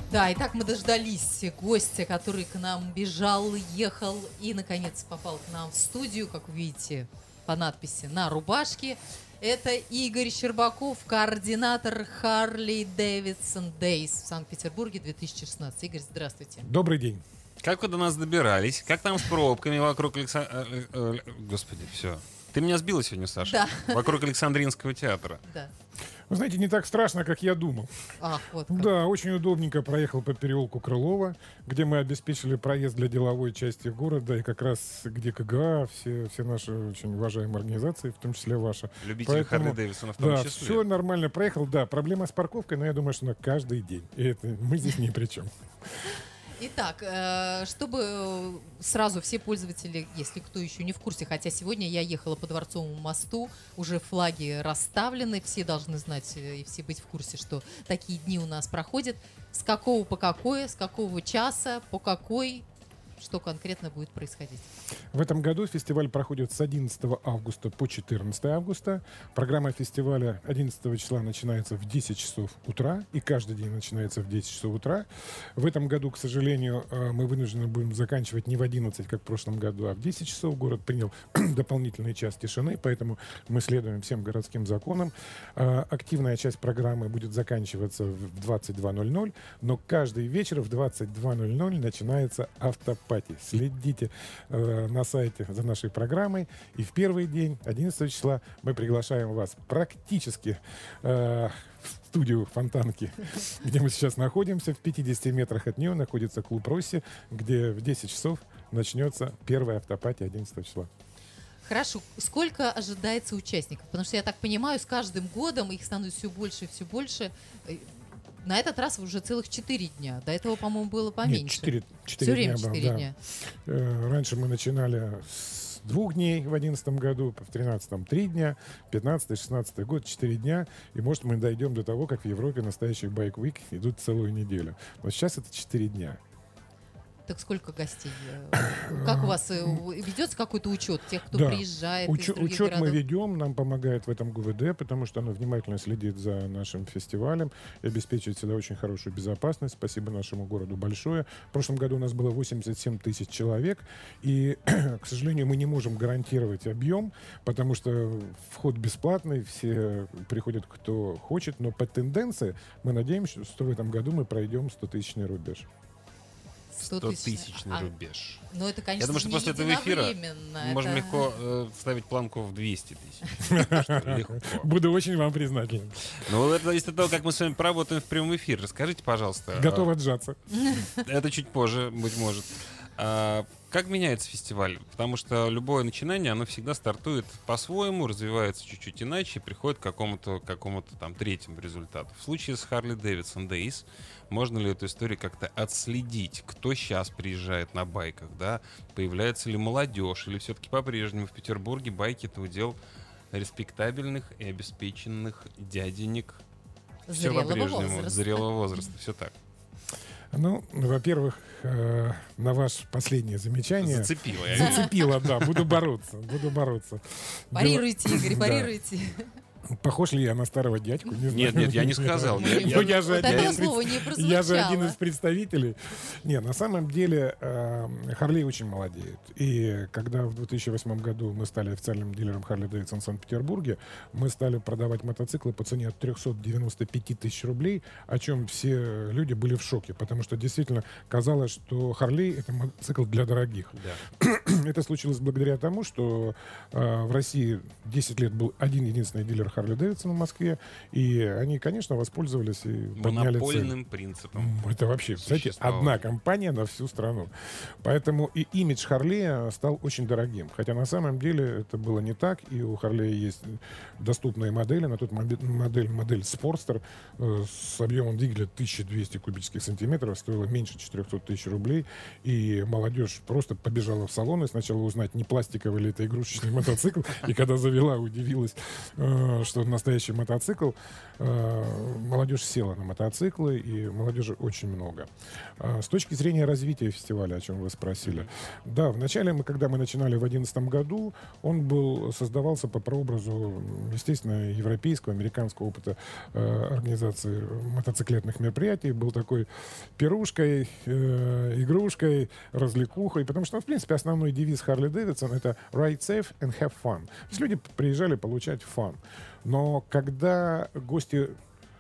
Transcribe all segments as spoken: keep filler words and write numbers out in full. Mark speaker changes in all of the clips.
Speaker 1: Да, итак, мы дождались гостя, который к нам бежал, ехал и, наконец, попал к нам в студию, как вы видите, по надписи на рубашке. Это Игорь Щербаков, координатор Harley Davidson Days в Санкт-Петербурге две тысячи шестнадцать. Игорь, здравствуйте.
Speaker 2: Добрый день.
Speaker 3: Как вы до нас добирались? Как там с пробками вокруг Александра... Господи, все. Ты меня сбила сегодня, Саша?
Speaker 1: Да.
Speaker 3: Вокруг Александринского театра.
Speaker 1: Да.
Speaker 2: Вы знаете, не так страшно, как я думал.
Speaker 1: Ах, вот как.
Speaker 2: Да, очень удобненько проехал по переулку Крылова, где мы обеспечили проезд для деловой части города, и как раз где КГА, все, все наши очень уважаемые организации, в том числе ваша.
Speaker 3: Любители Харли Дэвидсона в том
Speaker 2: да,
Speaker 3: числе.
Speaker 2: все нормально проехал. Да, проблема с парковкой, но я думаю, что на каждый день. И это мы здесь ни при чем.
Speaker 1: Итак, э, чтобы сразу все пользователи, если кто еще не в курсе, хотя сегодня я ехала по Дворцовому мосту, уже флаги расставлены, все должны знать и все быть в курсе, что такие дни у нас проходят. С какого по какое, с какого часа, по какой, что конкретно будет происходить?
Speaker 2: В этом году фестиваль проходит с одиннадцатого августа по четырнадцатое августа. Программа фестиваля одиннадцатого числа начинается в десять часов утра, и каждый день начинается в десять часов утра. В этом году, к сожалению, мы вынуждены будем заканчивать не в одиннадцать, как в прошлом году, а в десять часов. Город принял дополнительный час тишины, поэтому мы следуем всем городским законам. Активная часть программы будет заканчиваться в двадцать два ноль ноль, но каждый вечер в двадцать два ноль ноль начинается автопати. Следите э, на сайте за нашей программой. И в первый день, одиннадцатого числа, мы приглашаем вас практически э, в студию Фонтанки, где мы сейчас находимся. В пятидесяти метрах от нее находится клуб «Росси», где в десять часов начнется первая автопати одиннадцатого числа.
Speaker 1: Хорошо. Сколько ожидается участников? Потому что, я так понимаю, с каждым годом их становится все больше и все больше. На этот раз уже целых четыре дня. До этого, по-моему, было поменьше.
Speaker 2: Нет, четыре, четыре
Speaker 1: Все время
Speaker 2: дня было,
Speaker 1: четыре
Speaker 2: да.
Speaker 1: дня.
Speaker 2: Раньше мы начинали с двух дней в одиннадцатом году, в тринадцатом три дня, пятнадцатый, шестнадцатый год четыре дня. И, может, мы дойдем до того, как в Европе настоящие байк-уик идут целую неделю. Но сейчас это четыре дня.
Speaker 1: Так сколько гостей? Как у вас ведется какой-то учет тех, кто
Speaker 2: да.
Speaker 1: приезжает
Speaker 2: Уч-
Speaker 1: из других
Speaker 2: Учет
Speaker 1: городов?
Speaker 2: мы ведем, нам помогает в этом ГУВД, потому что оно внимательно следит за нашим фестивалем и обеспечивает всегда очень хорошую безопасность. Спасибо нашему городу большое. В прошлом году у нас было восемьдесят семь тысяч человек, и, к сожалению, мы не можем гарантировать объем, потому что вход бесплатный, все приходят, кто хочет, но по тенденции мы надеемся, что в этом году мы пройдем стотысячный рубеж.
Speaker 3: стотысячный
Speaker 1: а,
Speaker 3: рубеж.
Speaker 1: Ну, это, конечно,
Speaker 3: Я думаю, что после этого эфира мы можем
Speaker 1: это...
Speaker 3: легко э, ставить планку в двести тысяч. Легко.
Speaker 2: Буду очень вам признателен.
Speaker 3: Ну, это зависит от того, как мы с вами поработаем в прямом эфире. Расскажите, пожалуйста.
Speaker 2: Готов отжаться.
Speaker 3: Это чуть позже, быть может. А, как меняется фестиваль? Потому что любое начинание, оно всегда стартует по-своему, развивается чуть-чуть иначе и приходит к какому-то, какому-то там третьему результату. В случае с Harley Davidson Days можно ли эту историю как-то отследить? Кто сейчас приезжает на байках, да? Появляется ли молодежь? Или все-таки по-прежнему в Петербурге байки — это удел респектабельных и обеспеченных дяденек? Все
Speaker 1: Зрелого
Speaker 3: по-прежнему.
Speaker 1: возраста.
Speaker 3: Зрелого возраста. Все так.
Speaker 2: Ну, во-первых, э, на ваше последнее замечание...
Speaker 3: Зацепила я.
Speaker 2: Зацепила, да. Буду бороться. Буду бороться.
Speaker 1: Парируйте, Игорь,
Speaker 2: Да.
Speaker 1: парируйте.
Speaker 2: Похож ли я на старого дядьку? Не знаю.
Speaker 3: Нет, нет, я не сказал. Я-
Speaker 2: Ну, я же
Speaker 1: Вот
Speaker 2: один
Speaker 1: этого
Speaker 2: из
Speaker 1: слова
Speaker 2: пред-
Speaker 1: не прозвучало.
Speaker 2: Я же один из представителей. Не, на самом деле э, Harley очень молодеет. И когда в две тысячи восьмом году мы стали официальным дилером Harley Davidson в Санкт-Петербурге, мы стали продавать мотоциклы по цене от триста девяносто пять тысяч рублей, о чем все люди были в шоке, потому что действительно казалось, что Harley — это мотоцикл для дорогих.
Speaker 3: Да.
Speaker 2: Это случилось благодаря тому, что э, в России десять лет был один единственный дилер Harley Davidson в Москве, и они, конечно, воспользовались и подняли цены.
Speaker 3: Монопольным принципом.
Speaker 2: Это вообще, кстати,
Speaker 3: Существовало.
Speaker 2: одна компания на всю страну. Поэтому и имидж Harley стал очень дорогим. Хотя на самом деле это было не так, и у Harley есть доступные модели. На тот момент модель, модель Sportster э, с объемом двигателя тысяча двести кубических сантиметров стоила меньше четыреста тысяч рублей, и молодежь просто побежала в салон и сначала узнать, не пластиковый ли это игрушечный мотоцикл, и когда завела, удивилась, э, э, что настоящий мотоцикл. Э, молодежь села на мотоциклы, и молодежи очень много. Э, с точки зрения развития фестиваля, о чем вы спросили. Да, вначале, мы, когда мы начинали в две тысячи одиннадцатом году, он был, создавался по прообразу, естественно, европейского, американского опыта э, организации мотоциклетных мероприятий. Был такой пирушкой, э, игрушкой, развлекухой, потому что, ну, в принципе, основной девиз Harley Davidson — это «Ride safe and have fun». То есть люди приезжали получать фан. Но когда гости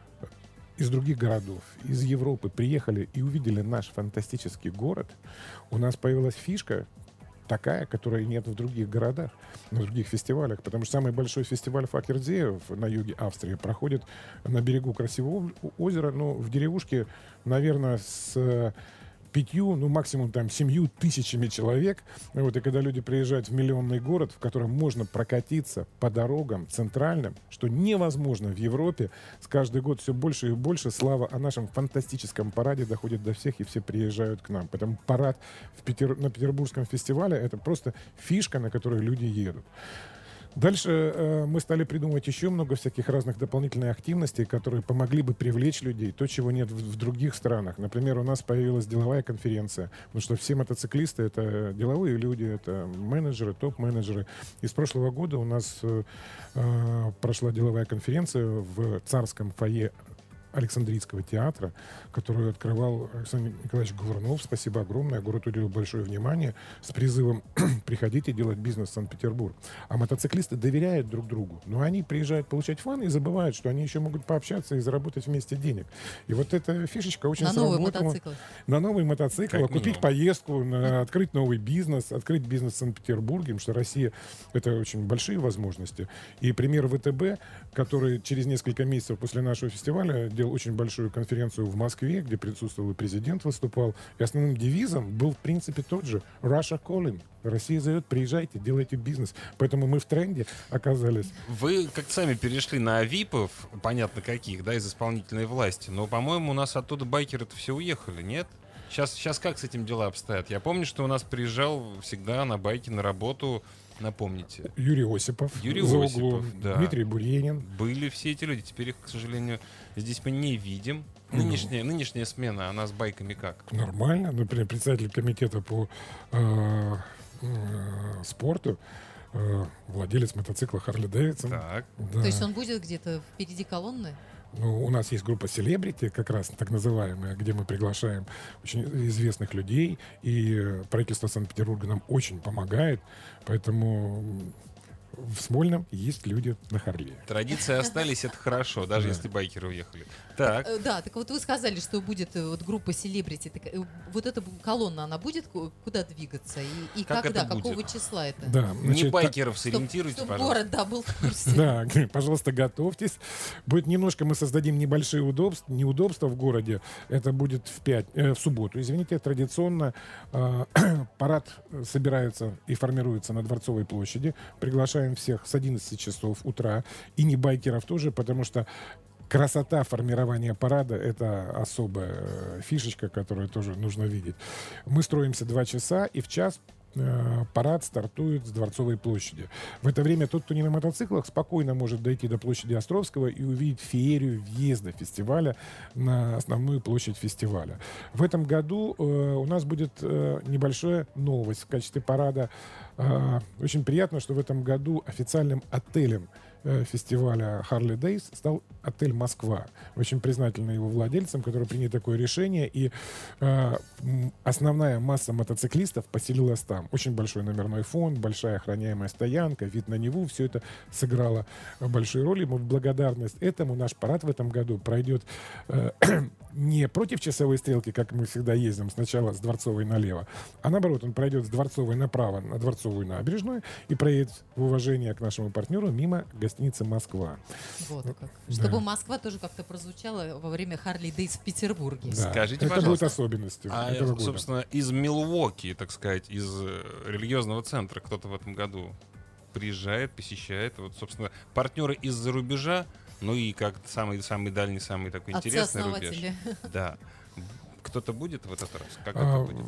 Speaker 2: из других городов, из Европы приехали и увидели наш фантастический город, у нас появилась фишка такая, которой нет в других городах, на других фестивалях. Потому что самый большой фестиваль Факердзе на юге Австрии проходит на берегу красивого озера, но в деревушке, наверное, с пятью, ну, максимум там семью тысячами человек. Вот, и когда люди приезжают в миллионный город, в котором можно прокатиться по дорогам центральным, что невозможно в Европе, с каждый год все больше и больше слава о нашем фантастическом параде доходит до всех, и все приезжают к нам. Поэтому парад в Петер... на Петербургском фестивале — это просто фишка, на которой люди едут. Дальше э, мы стали придумывать еще много всяких разных дополнительных активностей, которые помогли бы привлечь людей, то, чего нет в, в других странах. Например, у нас появилась деловая конференция, потому что все мотоциклисты — это деловые люди, это менеджеры, топ-менеджеры. И с прошлого года у нас э, э, прошла деловая конференция в царском фойе Александрийского театра, которую открывал Александр Николаевич Говорунов. Спасибо огромное. Город уделил большое внимание с призывом «приходите делать бизнес в Санкт-Петербург». А мотоциклисты доверяют друг другу. Но они приезжают получать фан и забывают, что они еще могут пообщаться и заработать вместе денег. И вот эта фишечка очень
Speaker 1: на
Speaker 2: сработала.
Speaker 1: новый мотоцикл.
Speaker 2: На новый мотоцикл.
Speaker 3: Как
Speaker 2: купить
Speaker 3: минимум.
Speaker 2: поездку, на, открыть новый бизнес, открыть бизнес в Санкт-Петербурге, потому что Россия — это очень большие возможности. И пример ВТБ, который через несколько месяцев после нашего фестиваля делал очень большую конференцию в Москве, где присутствовал и президент, выступал. И основным девизом был, в принципе, тот же «Russia calling». Россия зовет, приезжайте, делайте бизнес. Поэтому мы в тренде оказались.
Speaker 3: Вы как сами перешли на випов, понятно каких, да, из исполнительной власти, но, по-моему, у нас оттуда байкеры-то все уехали, нет? Сейчас, сейчас как с этим дела обстоят? Я помню, что у нас приезжал всегда на байке на работу, напомните.
Speaker 2: Юрий Осипов
Speaker 3: Юрий
Speaker 2: за
Speaker 3: Осипов,
Speaker 2: углом,
Speaker 3: да.
Speaker 2: Дмитрий Буренин.
Speaker 3: Были все эти люди, теперь их, к сожалению, здесь мы не видим. Нынешняя, нынешняя смена, она с байками как?
Speaker 2: Нормально. Например, председатель комитета по э, э, спорту, э, владелец мотоцикла Харли Дэвидсон.
Speaker 3: Так.
Speaker 2: Да.
Speaker 1: То есть он будет где-то впереди колонны?
Speaker 2: Ну, у нас есть группа «Селебрити», как раз так называемая, где мы приглашаем очень известных людей, и правительство Санкт-Петербурга нам очень помогает, поэтому в Смольном есть люди на Харле.
Speaker 3: Традиции остались, это хорошо, даже
Speaker 2: Да.
Speaker 3: если байкеры уехали. Так.
Speaker 1: Э, Да, так вот вы сказали, что будет э, вот группа селебрити. Так, э, вот эта бу- колонна, она будет ку- куда двигаться? И, и
Speaker 3: Как
Speaker 1: когда?
Speaker 3: это будет?
Speaker 1: Какого числа это?
Speaker 2: Да,
Speaker 3: Не
Speaker 2: значит,
Speaker 3: байкеров
Speaker 1: Чтоб-
Speaker 3: сориентируйте,
Speaker 1: чтоб
Speaker 3: пожалуйста.
Speaker 1: город, да, был в курсе.
Speaker 2: Да, пожалуйста, готовьтесь. Будет немножко, мы создадим небольшие удобства, неудобства в городе. Это будет в, пять, э, в субботу. Извините, традиционно э, парад собирается и формируется на Дворцовой площади. Приглашаем всех с одиннадцати часов утра. И не байкеров тоже, потому что красота формирования парада — это особая э, фишечка, которую тоже нужно видеть. Мы строимся два часа, и в час э, парад стартует с Дворцовой площади. В это время тот, кто не на мотоциклах, спокойно может дойти до площади Островского и увидеть феерию въезда фестиваля на основную площадь фестиваля. В этом году э, у нас будет э, небольшая новость в качестве парада. Э, очень приятно, что в этом году официальным отелем э, фестиваля Harley Days стал отель «Москва». Очень признательны его владельцам, которые приняли такое решение. И э, м, основная масса мотоциклистов поселилась там. Очень большой номерной фонд, большая охраняемая стоянка, вид на Неву. Все это сыграло большую роль. И мы в благодарность этому наш парад в этом году пройдет э, не против часовой стрелки, как мы всегда ездим, сначала с Дворцовой налево, а наоборот, он пройдет с Дворцовой направо на Дворцовую набережную и проедет в уважение к нашему партнеру мимо гостиницы «Москва».
Speaker 1: Вот как.
Speaker 2: Да.
Speaker 1: Чтобы Москва тоже как-то прозвучала во время Харли Дейс в Петербурге.
Speaker 2: Да.
Speaker 3: Скажите,
Speaker 2: это
Speaker 3: пожалуйста,
Speaker 2: будет особенностью
Speaker 3: А,
Speaker 2: этого года.
Speaker 3: собственно, из Милуоки, так сказать, из э, религиозного центра кто-то в этом году приезжает, посещает. Вот, собственно, партнеры из-за рубежа, ну и как самый, самый дальний, самый такой интересный рубеж.
Speaker 1: Отцы-основатели.
Speaker 3: Да. Кто-то будет в этот раз? Как
Speaker 2: А,
Speaker 3: это будет?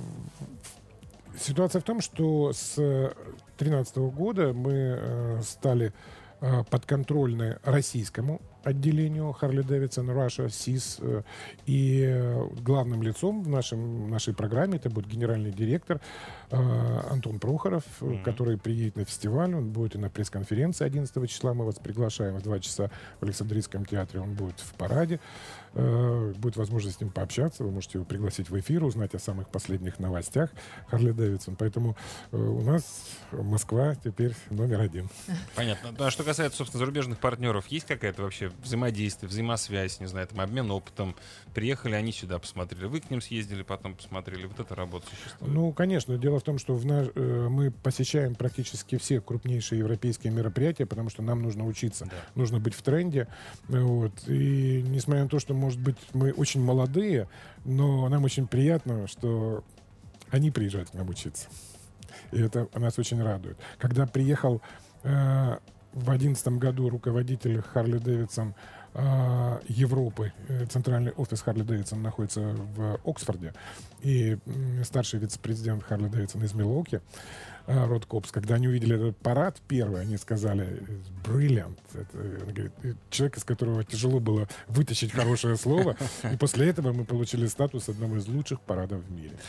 Speaker 2: Ситуация в том, что с две тысячи тринадцатого года мы э, стали э, подконтрольны российскому отделению Harley-Davidson Russia, сис, э, и э, главным лицом в нашем, нашей программе это будет генеральный директор э, Антон Прохоров, mm-hmm. который приедет на фестиваль, он будет и на пресс-конференции одиннадцатого числа, мы вас приглашаем в два часа в Александрийском театре, он будет в параде, э, будет возможность с ним пообщаться, вы можете его пригласить в эфир, узнать о самых последних новостях Harley-Davidson, поэтому э, у нас Москва теперь номер один.
Speaker 3: Понятно. Ну, а что касается, собственно, зарубежных партнеров, есть какая-то вообще взаимодействие, взаимосвязь, не знаю, там обмен опытом? Приехали они сюда, посмотрели, вы к ним съездили, потом посмотрели. Вот эта работа существует?
Speaker 2: Ну, конечно. Дело в том, что в наш, э, мы посещаем практически все крупнейшие европейские мероприятия, потому что нам нужно учиться, да. нужно быть в тренде. Вот. И несмотря на то, что, может быть, мы очень молодые, но нам очень приятно, что они приезжают к нам учиться. И это нас очень радует. Когда приехал э, в две тысячи одиннадцатом году руководитель Harley-Davidson э, Европы, э, центральный офис Harley-Davidson находится в Оксфорде, и э, старший вице-президент Harley-Davidson из Милуоки, э, Род Копс, когда они увидели этот парад первый, они сказали «brilliant». Это, он говорит, человек, из которого тяжело было вытащить хорошее слово, и после этого мы получили статус одного из лучших парадов в мире.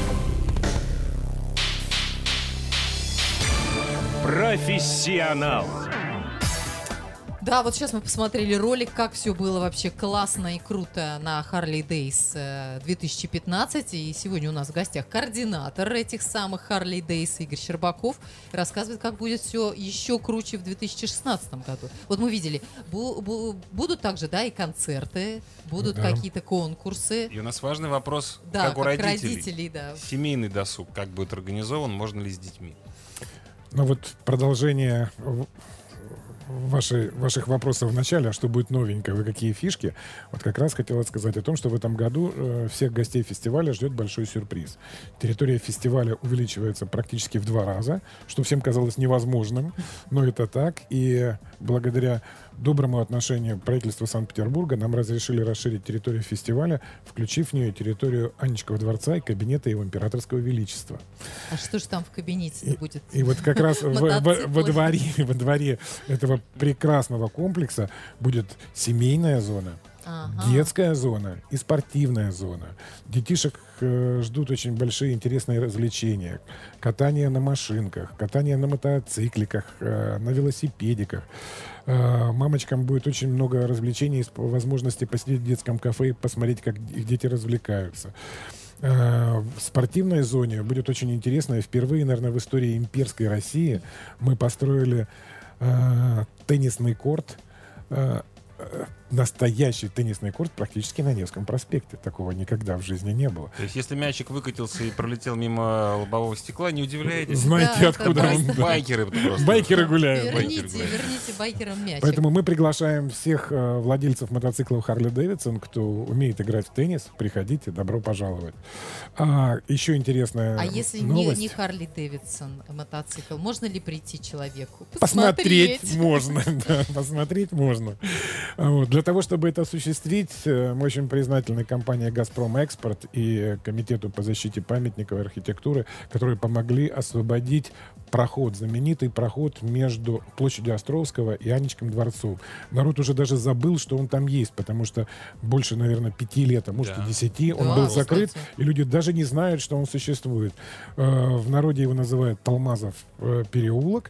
Speaker 4: Профессионал.
Speaker 1: Да, вот сейчас мы посмотрели ролик, как все было вообще классно и круто на Harley Days две тысячи пятнадцать. И сегодня у нас в гостях координатор этих самых Harley Days Игорь Щербаков. Рассказывает, как будет все еще круче в две тысячи шестнадцатом году. Вот мы видели, бу- бу- будут также, да, и концерты, будут да. какие-то конкурсы.
Speaker 3: И у нас важный вопрос,
Speaker 1: да,
Speaker 3: как, как у родителей.
Speaker 1: родителей да.
Speaker 3: Семейный досуг, как будет организован, можно ли с детьми?
Speaker 2: Ну вот продолжение вашей, ваших вопросов в начале, а что будет новенькое, вы какие фишки, вот как раз хотела сказать о том, что в этом году э, всех гостей фестиваля ждет большой сюрприз. Территория фестиваля увеличивается практически в два раза, что всем казалось невозможным, но это так, и благодаря доброму отношению правительства Санкт-Петербурга нам разрешили расширить территорию фестиваля, включив в нее территорию Анечкова дворца и кабинета его императорского величества.
Speaker 1: А что же там в кабинете
Speaker 2: и,
Speaker 1: будет?
Speaker 2: И вот как раз во, во, во, дворе, во дворе этого прекрасного комплекса будет семейная зона, ага. детская зона и спортивная зона. Детишек э, ждут очень большие интересные развлечения. Катание на машинках, катание на мотоцикликах, э, на велосипедиках. Э, мамочкам будет очень много развлечений, возможности посидеть в детском кафе и посмотреть, как их дети развлекаются. В спортивной зоне будет очень интересно. И впервые, наверное, в истории имперской России мы построили э, теннисный корт, э, настоящий теннисный корт практически на Невском проспекте. Такого никогда в жизни не было.
Speaker 3: То есть, если мячик выкатился и пролетел мимо лобового стекла, не удивляйтесь.
Speaker 2: Знаете,
Speaker 1: да,
Speaker 2: откуда он?
Speaker 3: Байкеры просто.
Speaker 2: Байкеры гуляют.
Speaker 1: Верните,
Speaker 3: Байкеры гуляют.
Speaker 1: верните байкерам мячик.
Speaker 2: Поэтому мы приглашаем всех э, владельцев мотоциклов Harley-Davidson, кто умеет играть в теннис, приходите, добро пожаловать. А, еще интересная
Speaker 1: А если
Speaker 2: новость.
Speaker 1: не, не Harley-Davidson мотоцикл, можно ли прийти человеку?
Speaker 2: Посмотреть,
Speaker 1: Посмотреть
Speaker 2: можно, да, посмотреть можно. Вот. Для того, чтобы это осуществить, мы очень признательны компании «Газпром Экспорт» и Комитету по защите памятников и архитектуры, которые помогли освободить проход, знаменитый проход между площадью Островского и Анечком дворцом. Народ уже даже забыл, что он там есть, потому что больше, наверное, пяти лет, а может да. и десяти, он
Speaker 1: да,
Speaker 2: был закрыт,
Speaker 1: кстати.
Speaker 2: и люди даже не знают, что он существует. В народе его называют Талмазов переулок.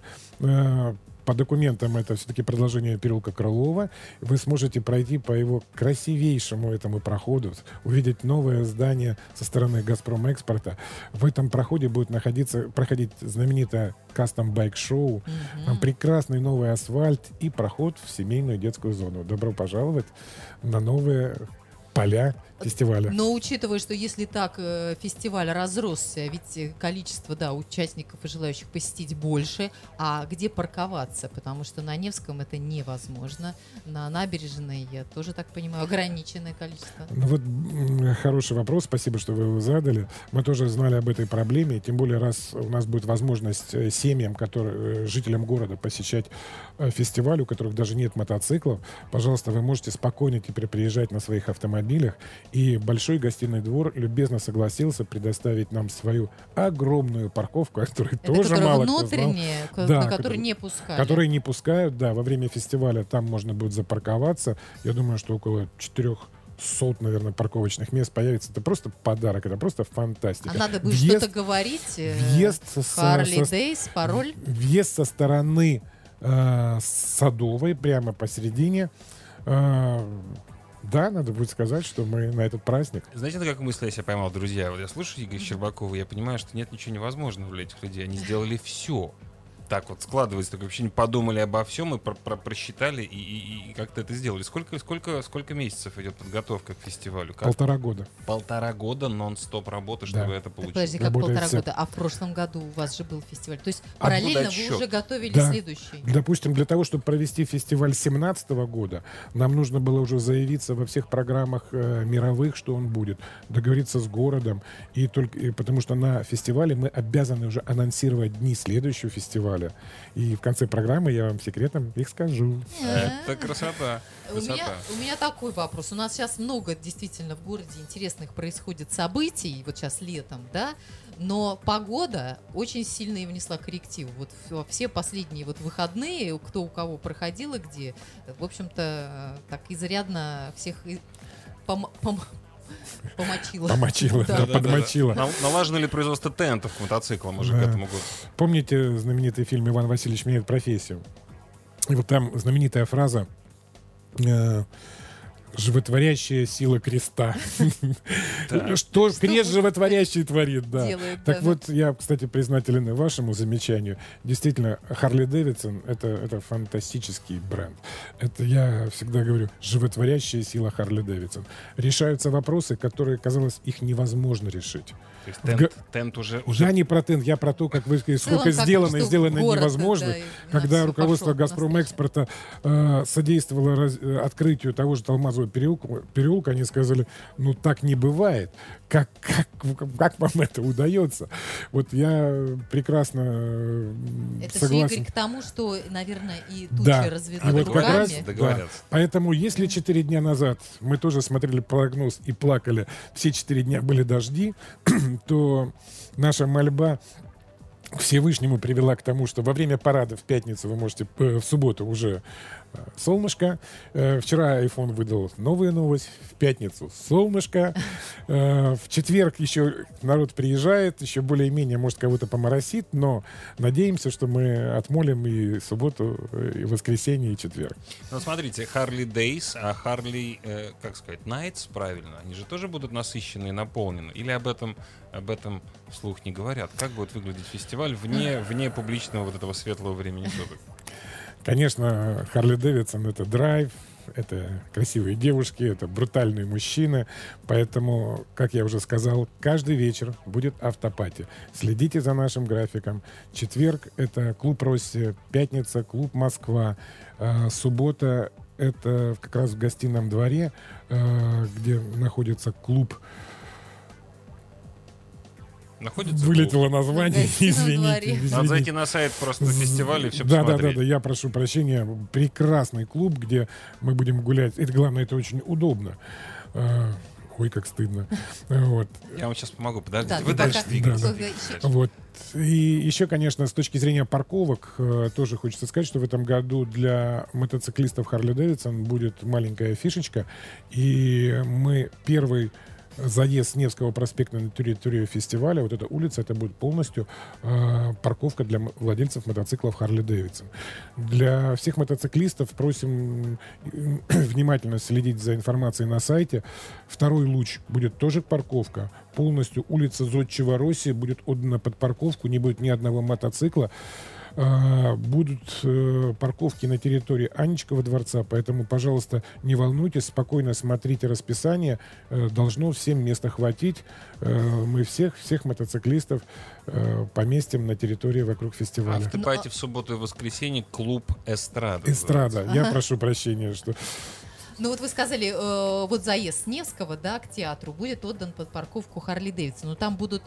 Speaker 2: По документам это все-таки продолжение переулка Крылова. Вы сможете пройти по его красивейшему этому проходу, увидеть новое здание со стороны «Газпром Экспорта». В этом проходе будет находиться, проходить знаменитое кастом-байк-шоу. Mm-hmm. Там прекрасный новый асфальт и проход в семейную детскую зону. Добро пожаловать на новые поля фестиваля.
Speaker 1: Но учитывая, что если так э, фестиваль разросся, ведь количество, да, участников и желающих посетить больше, а где парковаться? Потому что на Невском это невозможно. На набережной, я тоже так понимаю, ограниченное количество.
Speaker 2: Ну вот хороший вопрос, спасибо, что вы его задали. Мы тоже знали об этой проблеме, тем более раз у нас будет возможность семьям, которые, жителям города посещать фестиваль, у которых даже нет мотоциклов, пожалуйста, вы можете спокойно теперь приезжать на своих автомобилях автомобилях. И Большой гостиный двор любезно согласился предоставить нам свою огромную парковку, которой
Speaker 1: Это
Speaker 2: тоже
Speaker 1: которая
Speaker 2: мало кто знал.
Speaker 1: внутренняя, к-
Speaker 2: Да,
Speaker 1: на которую
Speaker 2: который-
Speaker 1: не пускали.
Speaker 2: Которые не пускают, да, во время фестиваля там можно будет запарковаться. Я думаю, что около четырехсот, наверное, парковочных мест появится. Это просто подарок, это просто фантастика.
Speaker 1: А надо будет
Speaker 2: Въезд-
Speaker 1: что-то говорить. э,
Speaker 2: Въезд со,
Speaker 1: Харли
Speaker 2: со-
Speaker 1: Дейс, пароль.
Speaker 2: въезд со стороны э, Садовой, прямо посередине. Э, да, надо будет сказать, что мы на этот праздник.
Speaker 3: Знаете, на как мысль я себя поймал, друзья? Вот я слушаю Игоря Щербакова, я понимаю, что нет ничего невозможного для этих людей. Они сделали все. Так вот складывается, такое ощущение, подумали обо всем и про- про- просчитали и, и- и как-то это сделали. Сколько, сколько, сколько месяцев идет подготовка к фестивалю? Как?
Speaker 2: Полтора года.
Speaker 3: Полтора года нон-стоп работы, чтобы
Speaker 2: Да.
Speaker 3: это
Speaker 1: Так,
Speaker 3: получить.
Speaker 1: подожди, как
Speaker 2: Работает
Speaker 1: полтора
Speaker 2: все.
Speaker 1: года? А в прошлом году у вас же был фестиваль. То есть
Speaker 3: А
Speaker 1: параллельно
Speaker 3: куда
Speaker 1: вы
Speaker 3: отсчет?
Speaker 1: уже готовили
Speaker 2: Да.
Speaker 1: следующий.
Speaker 2: Допустим, для того, чтобы провести фестиваль семнадцатого года, нам нужно было уже заявиться во всех программах э, мировых, что он будет, договориться с городом, и только, и потому что на фестивале мы обязаны уже анонсировать дни следующего фестиваля. И в конце программы я вам секретом их скажу.
Speaker 3: Это красота.
Speaker 1: У меня,
Speaker 3: красота.
Speaker 1: у меня такой вопрос. У нас сейчас много действительно в городе интересных происходит событий, вот сейчас летом, да, но погода очень сильно и внесла корректив. Вот в- все последние вот выходные, кто у кого проходил и где, в общем-то, так изрядно всех и пом- пом- помочила.
Speaker 2: Помочила,
Speaker 1: Да.
Speaker 2: да, подмочила.
Speaker 3: Нал- Налажено ли производство тентов к мотоциклам уже к
Speaker 2: Да.
Speaker 3: этому году?
Speaker 2: Помните знаменитый фильм «Иван Васильевич меняет профессию»? И вот там знаменитая фраза э, «животворящая сила креста». Что крест животворящий творит, да.
Speaker 1: Делает,
Speaker 2: Так
Speaker 1: да.
Speaker 2: вот, я, кстати, признателен и вашему замечанию. Действительно, Харли Дэвидсон это, это фантастический бренд. Это я всегда говорю, животворящая сила Харли Дэвидсон. Решаются вопросы, которые, казалось, их невозможно решить.
Speaker 3: То есть
Speaker 2: В
Speaker 3: тент,
Speaker 2: га-
Speaker 3: тент уже, уже
Speaker 2: Я не про тент, я про то, как вы сказали,
Speaker 1: В целом,
Speaker 2: сколько
Speaker 1: как
Speaker 2: сделано и
Speaker 1: что
Speaker 2: сделано
Speaker 1: город,
Speaker 2: невозможно.
Speaker 1: да, и на
Speaker 2: Когда
Speaker 1: всё
Speaker 2: руководство
Speaker 1: пошёл
Speaker 2: «Газпром
Speaker 1: навстречу.
Speaker 2: Экспорта» э, содействовало раз- э, открытию того же Талмазового переулка, переулка, они сказали, ну так не бывает. Как, как, как вам это удается? Вот я прекрасно э,
Speaker 1: Это все,
Speaker 2: согласен.
Speaker 1: Игорь, к тому, что, наверное, и тучи
Speaker 2: Да.
Speaker 1: разведут
Speaker 2: И вот как раз-
Speaker 1: руками.
Speaker 3: договорятся.
Speaker 2: Поэтому, если четыре дня назад мы тоже смотрели прогноз и плакали, все четыре дня были дожди, то наша мольба к Всевышнему привела к тому, что во время парада в пятницу вы можете, э, в субботу уже э, солнышко. Э, Вчера iPhone выдал новую новость. В пятницу солнышко. Э, В четверг еще народ приезжает, еще более-менее, может, кого-то поморосит, но надеемся, что мы отмолим и субботу, и воскресенье, и четверг.
Speaker 3: Ну, смотрите, Харли Дейс, а Харли, э, как сказать, Найтс, правильно, они же тоже будут насыщены и наполнены? Или об этом, об этом вслух не говорят? Как будет выглядеть фестиваль вне, вне публичного вот этого светлого времени суток?
Speaker 2: Конечно, Харли Дэвидсон — это драйв, это красивые девушки, это брутальные мужчины. Поэтому, как я уже сказал, каждый вечер будет автопати. Следите за нашим графиком. Четверг — это клуб «Россия», пятница — клуб «Москва», а суббота — это как раз в гостином дворе, а, где находится клуб.
Speaker 3: Находится
Speaker 2: Вылетело название,
Speaker 1: В гостином
Speaker 2: извините.
Speaker 1: дворе.
Speaker 3: клуб. Надо
Speaker 2: извините.
Speaker 3: зайти на сайт просто фестиваля и все
Speaker 2: Да, да, да,
Speaker 3: посмотреть.
Speaker 2: да, я прошу прощения. Прекрасный клуб, где мы будем гулять. Это главное, это очень удобно. А, Ой, как стыдно. Вот.
Speaker 3: Я вам сейчас помогу, подождите.
Speaker 1: Да,
Speaker 3: Вы
Speaker 1: ты
Speaker 3: дальше
Speaker 1: пока-
Speaker 3: двигайтесь.
Speaker 2: Да,
Speaker 1: да.
Speaker 3: Дальше.
Speaker 2: Вот. И еще, конечно, с точки зрения парковок, э, тоже хочется сказать, что в этом году для мотоциклистов Харли Дэвидсон будет маленькая фишечка. И мы первый заезд с Невского проспекта на территорию фестиваля, вот эта улица, это будет полностью э, парковка для м- владельцев мотоциклов Харли Дэвидсон. Для всех мотоциклистов просим э, внимательно следить за информацией на сайте. Второй луч будет тоже парковка. Полностью улица Зодчего России будет отдана под парковку, не будет ни одного мотоцикла. А, будут э, парковки на территории Анечкова дворца, поэтому, пожалуйста, не волнуйтесь, спокойно смотрите расписание, э, должно всем места хватить. Э, мы всех, всех мотоциклистов э, поместим на территории вокруг фестиваля.
Speaker 3: Автопати в субботу и воскресенье, клуб «Эстрада».
Speaker 2: Эстрада, я прошу прощения, что...
Speaker 1: Ну вот вы сказали, э, вот заезд с Невского, да, к театру будет отдан под парковку Харли Дэвидсон. Но там будут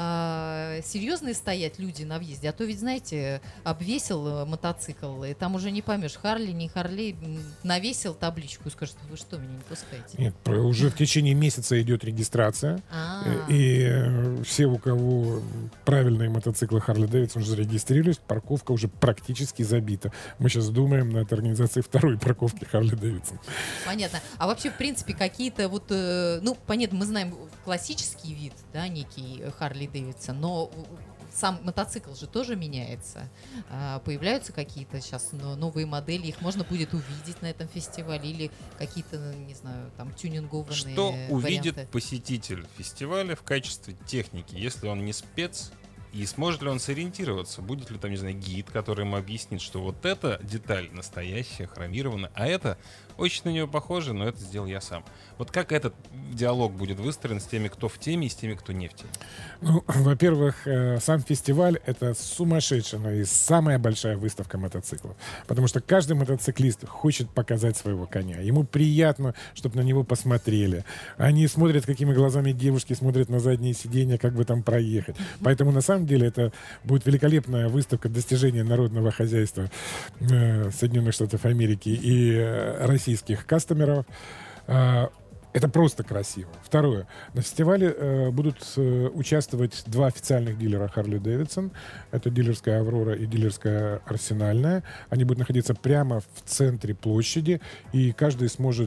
Speaker 1: э, серьезные стоять люди на въезде. А то ведь, знаете, обвесил э, мотоцикл, и там уже не поймешь, Харли, не Харли, навесил табличку и скажет, вы что, меня не пускаете?
Speaker 2: Нет, уже в течение месяца идет регистрация.
Speaker 1: А-а-а.
Speaker 2: И э, все, у кого правильные мотоциклы Харли Дэвидсон уже зарегистрировались, парковка уже практически забита. Мы сейчас думаем над организацией второй парковки Харли Дэвидсон.
Speaker 1: Понятно. А вообще, в принципе, какие-то вот, э, ну, понятно, мы знаем классический вид, да, некий Харли Дэвидсон, но сам мотоцикл же тоже меняется. А, появляются какие-то сейчас новые модели, их можно будет увидеть на этом фестивале или какие-то, не знаю, там тюнингованные
Speaker 3: Что увидит
Speaker 1: варианты?
Speaker 3: посетитель фестиваля в качестве техники, если он не спец? И сможет ли он сориентироваться? Будет ли там, не знаю, гид, который ему объяснит, что вот эта деталь настоящая, хромированная, а это очень на нее похоже, но это сделал я сам. Вот как этот диалог будет выстроен с теми, кто в теме, и с теми, кто не в теме?
Speaker 2: Ну, во-первых, э, сам фестиваль — это сумасшедшая, но и самая большая выставка мотоциклов. Потому что каждый мотоциклист хочет показать своего коня. Ему приятно, чтобы на него посмотрели. Они смотрят, какими глазами девушки смотрят на задние сиденья, как бы там проехать. Поэтому, на самом деле, это будет великолепная выставка достижения народного хозяйства э, Соединенных Штатов Америки и э, российских кастомеров. Э, Это просто красиво. Второе. На фестивале э, будут э, участвовать два официальных дилера Harley Davidson. Это дилерская «Аврора» и дилерская «Арсенальная». Они будут находиться прямо в центре площади, и каждый сможет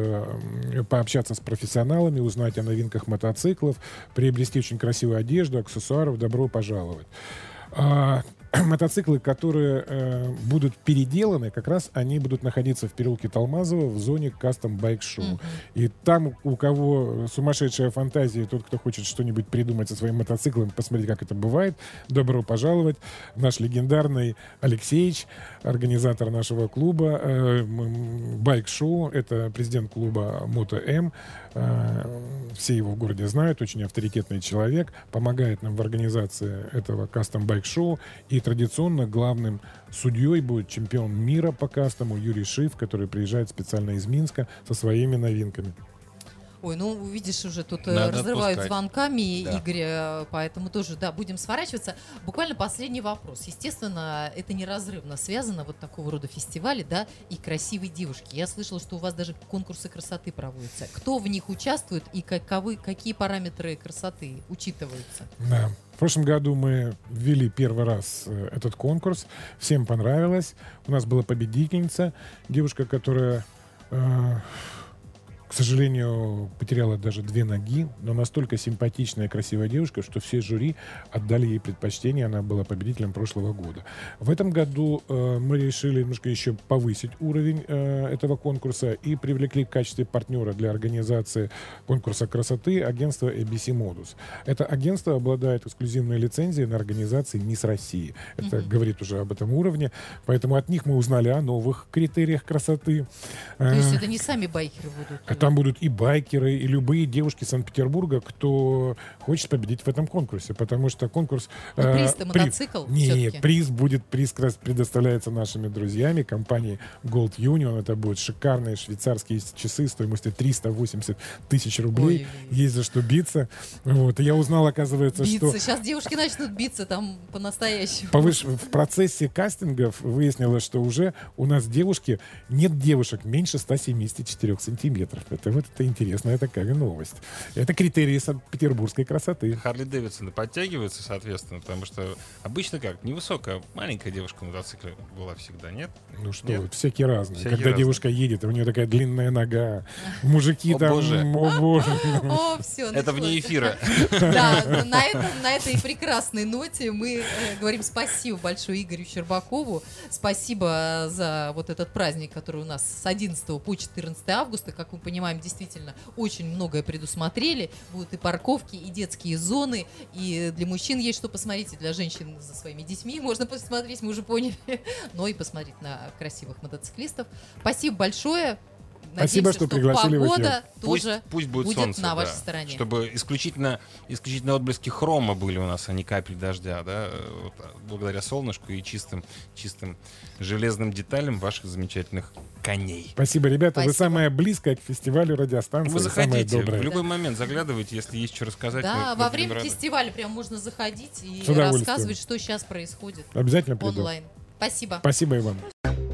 Speaker 2: э, пообщаться с профессионалами, узнать о новинках мотоциклов, приобрести очень красивую одежду, аксессуаров. Добро пожаловать. А, мотоциклы, которые э, будут переделаны, как раз они будут находиться в переулке Талмазово в зоне Custom Bike Show. Mm-hmm. И там, у кого сумасшедшая фантазия, тот, кто хочет что-нибудь придумать со своим мотоциклом, посмотреть, как это бывает, добро пожаловать. Наш легендарный Алексеич, организатор нашего клуба э, Bike Show, это президент клуба Moto M. Э, все его в городе знают, очень авторитетный человек, помогает нам в организации этого Custom Bike Show. И традиционно главным судьей будет чемпион мира по кастому Юрий Шиф, который приезжает специально из Минска со своими новинками.
Speaker 1: Ой, ну, видишь, уже тут
Speaker 3: Надо
Speaker 1: разрывают
Speaker 3: отпускать.
Speaker 1: звонками,
Speaker 3: Да.
Speaker 1: Игорь, поэтому тоже, да, будем сворачиваться. Буквально последний вопрос. Естественно, это неразрывно связано, вот такого рода фестивали, да, и красивые девушки. Я слышала, что у вас даже конкурсы красоты проводятся. Кто в них участвует и каковы, какие параметры красоты учитываются?
Speaker 2: Да. В прошлом году мы ввели первый раз э, этот конкурс. Всем понравилось. У нас была победительница, девушка, которая, э, к сожалению, потеряла даже две ноги, но настолько симпатичная и красивая девушка, что все жюри отдали ей предпочтение. Она была победителем прошлого года. В этом году э, мы решили немножко еще повысить уровень э, этого конкурса и привлекли в качестве партнера для организации конкурса красоты агентство эй би си Modus. Это агентство обладает эксклюзивной лицензией на организации «Мисс России». Это
Speaker 1: Mm-hmm.
Speaker 2: говорит уже об этом уровне. Поэтому от них мы узнали о новых критериях красоты.
Speaker 1: То есть
Speaker 2: Э,
Speaker 1: это не сами байкеры будут?
Speaker 2: Там будут и байкеры, и любые девушки Санкт-Петербурга, кто хочет победить в этом конкурсе, потому что конкурс...
Speaker 1: Ну,
Speaker 2: э,
Speaker 1: приз-то
Speaker 2: при-
Speaker 1: мотоцикл
Speaker 2: Нет,
Speaker 1: всё-таки.
Speaker 2: приз будет, приз как раз предоставляется нашими друзьями, компанией Gold Union. Это будут шикарные швейцарские часы стоимостью триста восемьдесят тысяч рублей.
Speaker 1: Ой-ой-ой.
Speaker 2: Есть за что биться. Вот. И я узнал, оказывается,
Speaker 1: Биться.
Speaker 2: что...
Speaker 1: Сейчас девушки начнут биться там по-настоящему.
Speaker 2: Повыш- В процессе кастингов выяснилось, что уже у нас девушки, нет девушек меньше ста семидесяти четырёх сантиметров. Это вот это интересная такая новость. Это критерии санкт-петербургской красоты.
Speaker 3: Харли Дэвидсоны подтягиваются, соответственно, потому что обычно как? Невысокая, маленькая девушка на мотоцикле была всегда, нет?
Speaker 2: Ну что,
Speaker 3: Нет?
Speaker 2: вы, всякие разные.
Speaker 3: Всякие
Speaker 2: Когда
Speaker 3: разные.
Speaker 2: девушка едет, у нее такая длинная нога. Мужики
Speaker 3: О,
Speaker 2: там...
Speaker 3: боже.
Speaker 2: О, боже.
Speaker 1: О, все.
Speaker 3: Это вне эфира.
Speaker 1: Да, на, этом, на этой прекрасной ноте мы э, говорим спасибо большое Игорю Щербакову. Спасибо за вот этот праздник, который у нас с одиннадцатого по четырнадцатое августа. Как мы понимаем, действительно очень многое предусмотрели. Будут и парковки, и детские зоны. И для мужчин есть что посмотреть, и для женщин за своими детьми можно посмотреть, мы уже поняли. Но и посмотреть на красивых мотоциклистов. Спасибо большое.
Speaker 2: Спасибо, что пригласили в эфир.
Speaker 1: погода
Speaker 3: Пусть,
Speaker 1: тоже
Speaker 3: пусть будет,
Speaker 1: будет
Speaker 3: солнце,
Speaker 1: на
Speaker 3: да,
Speaker 1: вашей стороне.
Speaker 3: чтобы исключительно, исключительно отблески хрома были у нас, а не капель дождя, да, вот, благодаря солнышку и чистым, чистым железным деталям ваших замечательных коней.
Speaker 2: Спасибо, ребята.
Speaker 1: Спасибо.
Speaker 2: Вы самая близкая к фестивалю радиостанция.
Speaker 3: Вы
Speaker 2: самая
Speaker 3: заходите,
Speaker 2: добрая.
Speaker 3: в любой момент заглядывайте, если есть что рассказать. мы-
Speaker 1: Да,
Speaker 3: мы
Speaker 1: во
Speaker 3: будем
Speaker 1: время
Speaker 3: рады.
Speaker 1: фестиваля прям можно заходить и
Speaker 2: С удовольствием.
Speaker 1: рассказывать, что сейчас происходит
Speaker 2: Обязательно приду.
Speaker 1: онлайн. Спасибо.
Speaker 2: Спасибо и вам.